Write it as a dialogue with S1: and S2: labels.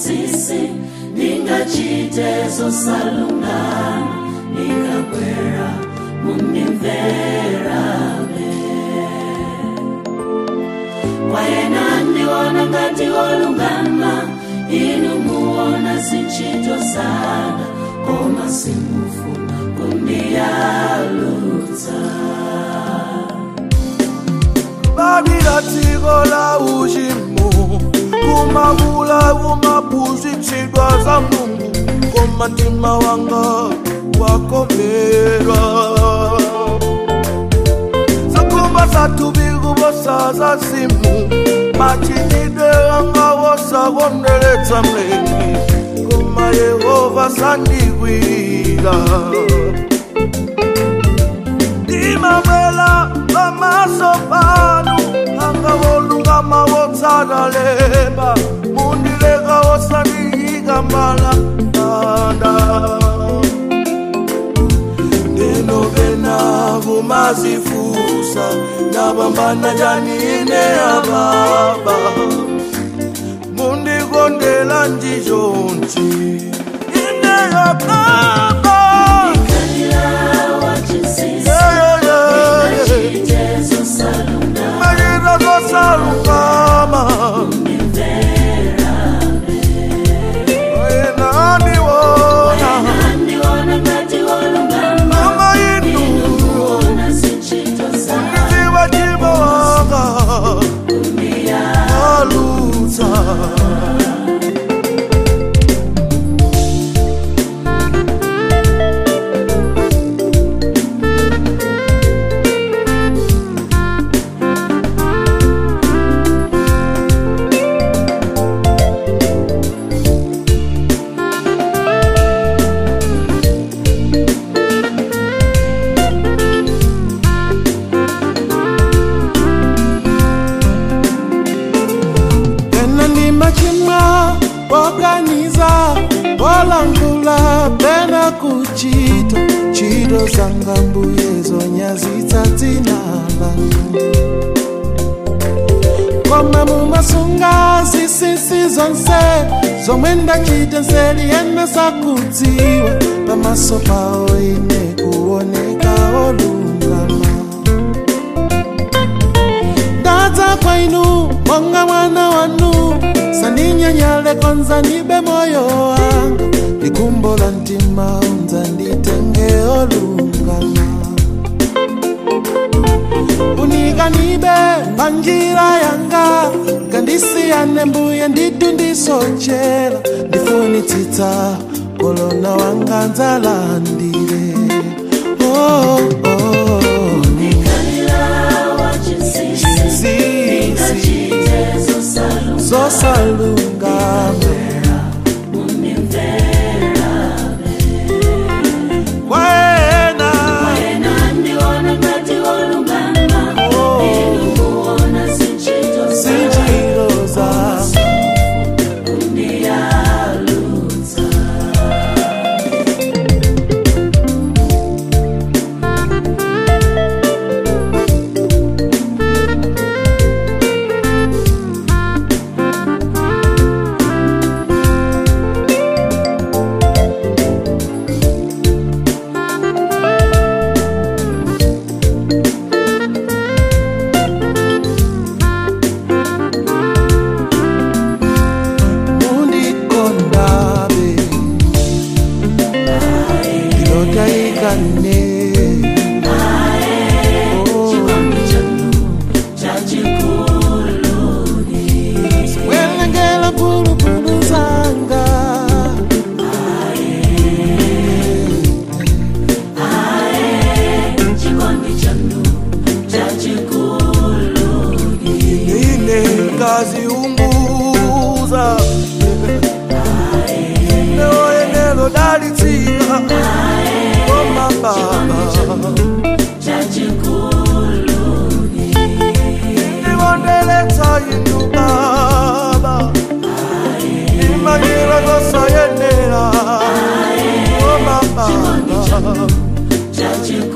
S1: wachisisi ningachitezo salungana nikakwera mundimverabe kwayena ndiwona ngati olungama inu muona zinchito zanga koma simufuna kundiyalutsa
S2: babila tiko la ujimu kumabula kumapuzitsidwa za Mungu koma mtima wanga wakomerwa zakumba zatubikubosa za simu machinidwe wanga wosakondeletsa mlengi koma Yehova sandikwila imabela amaso panu anga wolungama wotsadaleba mundileka wosandiika mbala nanda ndenobena kumazifusa nabambana janine ababa mundikondela njijonji ine yababa salungama ndiwona ngati olungama inu muona zinchito zanga undiziwa chimo wanga kundiyalutsa Olangula pena kuchito chido zanga mbuye zonyazitsa dzina lanu koma mumasunga zisisi zonse zomwe ndachita nzeli yena sakudziwa pamaso pawo ine kuoneka olungama ndadza kwa inu monga mwana wanu saninyanyale konza nibe moyo wanga nikumbola ntima unza nditenge olungama unika nibe panjira yanga kandisiyane mbuye nditu ndisochela ndifunitsitsa kolona wanga nzalandile zosalungama kwayena ndiwona ngati olungama inu muona zinchito zanga kundiyalutsa unguza leo enelo dalitia koma baba niwondeleta inu baba imanyira zosayenera koma baba